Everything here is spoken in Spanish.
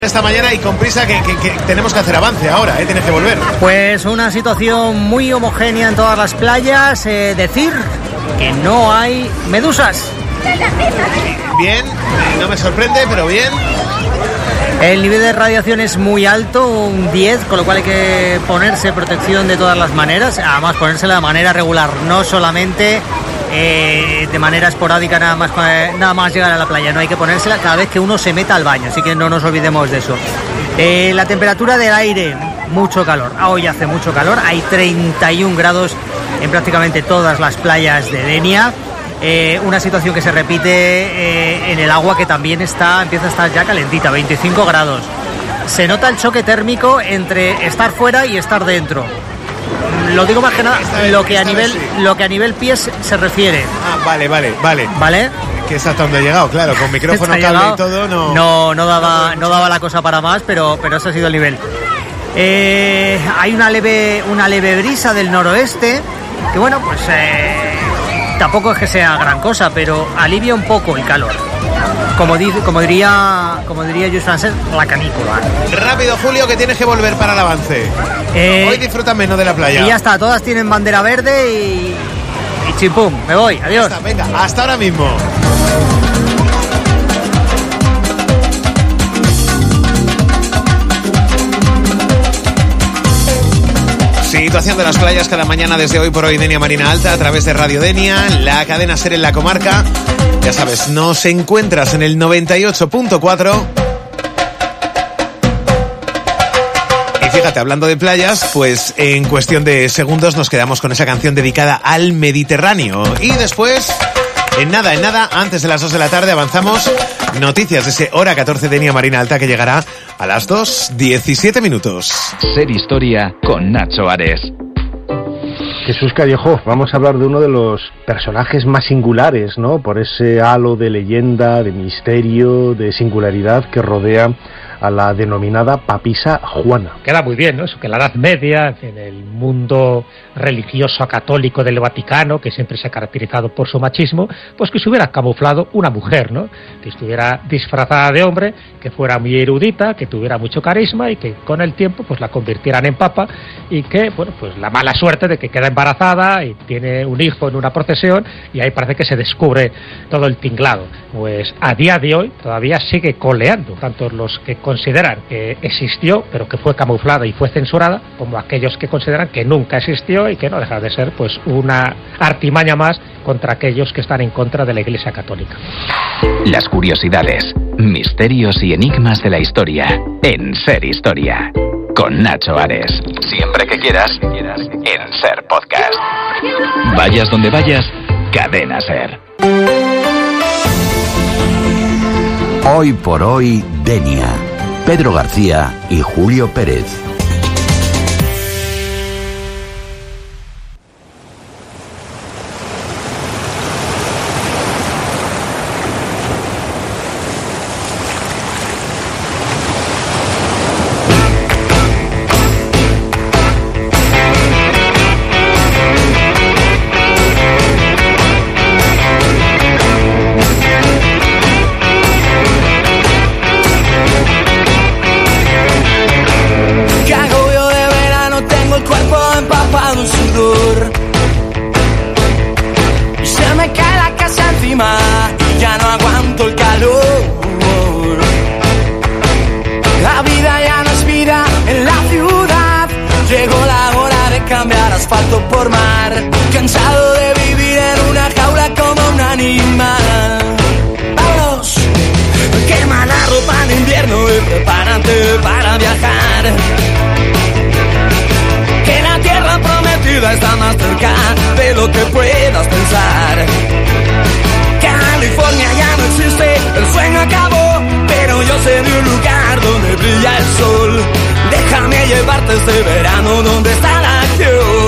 Esta mañana y con prisa que tenemos que hacer avance ahora, tienes que volver. Pues una situación muy homogénea en todas las playas, decir que no hay medusas. Bien, no me sorprende, pero bien. El nivel de radiación es muy alto, un 10, con lo cual hay que ponerse protección de todas las maneras, además ponérsela de manera regular, no solamente de manera esporádica nada más llegar a la playa, no hay que ponérsela cada vez que uno se meta al baño, así que no nos olvidemos de eso. La temperatura del aire, mucho calor, hoy hace mucho calor, hay 31 grados en prácticamente todas las playas de Denia. Una situación que se repite en el agua, que también empieza a estar ya calentita, 25 grados. Se nota el choque térmico entre estar fuera y estar dentro. Lo digo más que nada lo que a nivel pies se refiere. Vale. ¿Vale? Que es hasta donde he llegado, claro, con micrófono, cable y todo, no daba la cosa para más, pero ese ha sido el nivel. Hay una leve brisa del noroeste, que bueno, pues tampoco es que sea gran cosa, pero alivia un poco el calor. Como diría Just Francés, la canícula. Rápido, Julio, que tienes que volver para el avance. Hoy disfrutan menos de la playa. Y ya está, todas tienen bandera verde y chimpum, me voy, adiós. Ya está, venga, hasta ahora mismo. Situación de las playas cada mañana desde hoy por hoy, Denia Marina Alta, a través de Radio Denia, la cadena SER en la comarca. Ya sabes, nos encuentras en el 98.4. Y fíjate, hablando de playas, pues en cuestión de segundos nos quedamos con esa canción dedicada al Mediterráneo. Y después, en nada, antes de las 2 de la tarde avanzamos. Noticias de ese Hora 14 de Denia Marina Alta, que llegará a las 2:17 minutos. Ser Historia con Nacho Ares. Jesús Callejo, vamos a hablar de uno de los personajes más singulares, ¿no? Por ese halo de leyenda, de misterio, de singularidad que rodea a la denominada papisa Juana. Queda muy bien, ¿no? Eso que en la Edad Media, en el mundo religioso católico del Vaticano, que siempre se ha caracterizado por su machismo, pues que se hubiera camuflado una mujer, ¿no? Que estuviera disfrazada de hombre, que fuera muy erudita, que tuviera mucho carisma y que con el tiempo pues la convirtieran en papa, y que, bueno, pues la mala suerte de que queda embarazada y tiene un hijo en una procesión, y ahí parece que se descubre todo el tinglado. Pues a día de hoy todavía sigue coleando, tanto los que consideran que existió pero que fue camuflada y fue censurada, como aquellos que consideran que nunca existió y que no deja de ser pues una artimaña más contra aquellos que están en contra de la Iglesia Católica. Las curiosidades, misterios y enigmas de la historia en Ser Historia con Nacho Ares. Siempre que quieras en Ser Podcast. Vayas donde vayas, Cadena Ser. Hoy por hoy, Denia. Pedro García y Julio Pérez. Está más cerca de lo que puedas pensar. California ya no existe, el sueño acabó, pero yo sé de un lugar donde brilla el sol. Déjame llevarte este verano donde está la acción.